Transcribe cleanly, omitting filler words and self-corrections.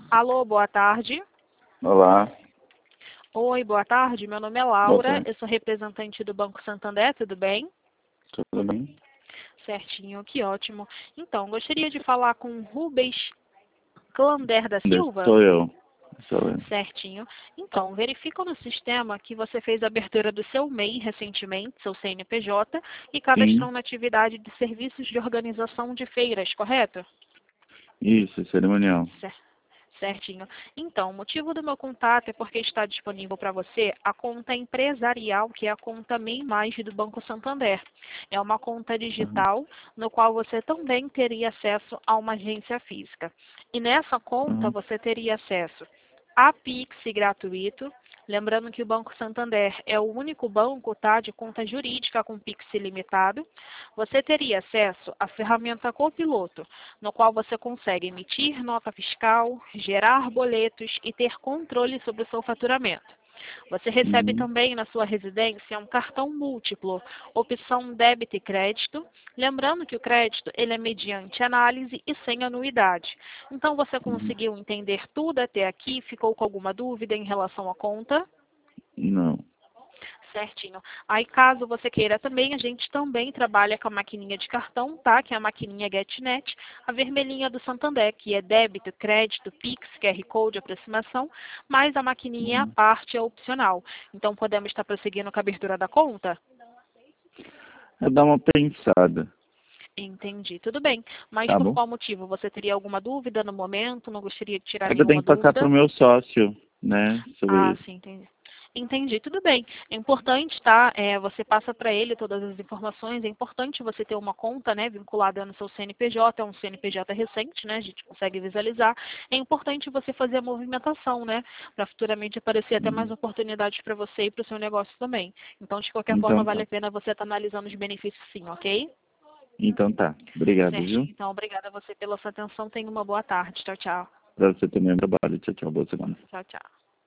Alô, boa tarde. Olá, Oi, boa tarde. Meu nome é boa Laura, tarde. eu sou representante do Banco Santander, tudo bem? Tudo bem? Certinho, que ótimo. Então, gostaria de falar com Rubens Clander da Silva? Sou eu. Sou eu. Certinho. Então, verifico no sistema que você fez a abertura do seu MEI recentemente, seu CNPJ, e Sim, cadastrou na atividade de serviços de organização de feiras, correto? isso, cerimonial. Certinho. Então, o motivo do meu contato é porque está disponível para você a conta empresarial, que é a conta MEI Mais do Banco Santander. É uma conta Uhum. digital, no qual você também teria acesso a uma agência física. E nessa conta Uhum. você teria acesso a Pix gratuito. Lembrando que o Banco Santander é o único banco, tá, de conta jurídica com Pix ilimitado. Você teria acesso à ferramenta Copiloto, no qual você consegue emitir nota fiscal, gerar boletos e ter controle sobre o seu faturamento. Você recebe Uhum. também na sua residência um cartão múltiplo, opção débito e crédito. Lembrando que o crédito ele é mediante análise e sem anuidade. Então você Uhum. conseguiu entender tudo até aqui? Ficou com alguma dúvida em relação à conta? Não. Certinho. Aí, caso você queira também, a gente também trabalha com a maquininha de cartão, tá? Que é a maquininha GetNet, a vermelhinha do Santander, que é débito, crédito, Pix, QR Code, aproximação, mas a maquininha à Uhum. parte é opcional. Então, podemos estar prosseguindo com a abertura da conta? Eu dar uma pensada, Entendi, tudo bem. Mas tá por bom? qual motivo? Você teria alguma dúvida no momento? Não gostaria de tirar É que eu tenho nenhuma que passar pro dúvida? meu sócio, né, sobre Ah, isso. sim, entendi. Entendi, tudo bem. É importante, tá? Você passa para ele todas as informações. É importante você ter uma conta, né, vinculada no seu CNPJ, é um CNPJ recente, né? A gente consegue visualizar. É importante você fazer a movimentação, né? Para futuramente aparecer até mais Uhum. oportunidades para você e para o seu negócio também. Então, de qualquer forma, Então vale tá. a pena você estar analisando os benefícios sim, ok? Então tá. Obrigado, Certinho. viu? Então, obrigada a você pela sua atenção. Tenha uma boa tarde. Tchau, tchau. Pra você também, trabalho. Tchau, tchau. Boa semana. Tchau, tchau.